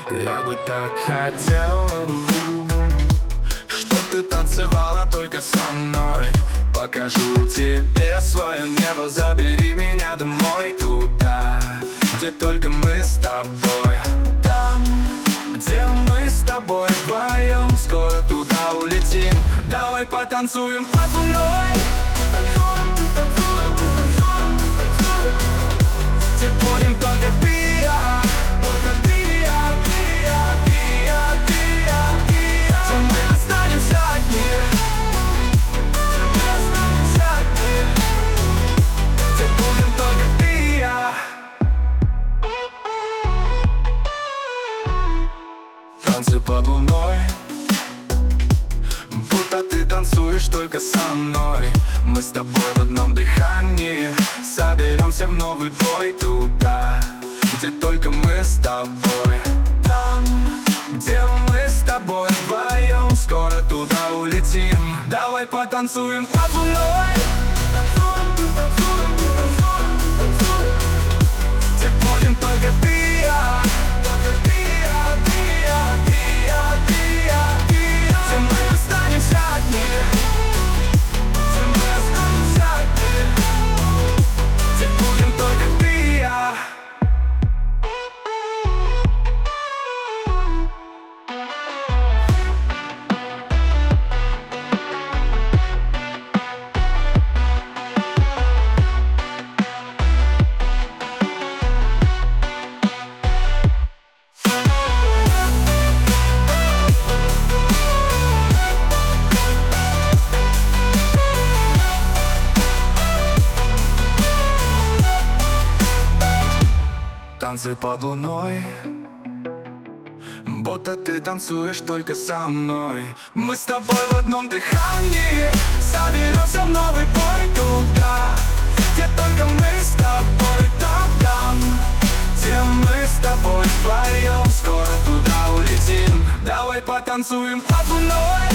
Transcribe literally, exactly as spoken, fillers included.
Я бы так хотел, чтоб ты танцевала только со мной. Покажу тебе свое небо, забери меня домой, туда, где только мы с тобой. Там, где мы с тобой вдвоем, скоро туда улетим. Давай потанцуем под луной, где будем только ты и я, только ты и я, ты и я, ты и я, ты и я, ты и я. Где мы останемся одни, где мы останемся одни, где будем только ты и я. Танцы под луной, будто ты танцуешь только со мной. Мы с тобой в одном дыхании, соберемся в новый бой туда, где только мы с тобой. Там, где мы с тобой вдвоем, скоро туда улетим. Давай потанцуем под луной, где будем только ты и я, только ты и я, ты и я, ты и я, ты и я, ты и я. Где мы останемся одни, где мы останемся одни, где будем только ты и я. Танцы под луной, будто ты танцуешь только со мной. Мы с тобой в одном дыхании, соберемся в новый бой туда, где только мы с тобой. Там, там, где мы с тобой вдвоем, скоро туда улетим. Давай потанцуем под луной.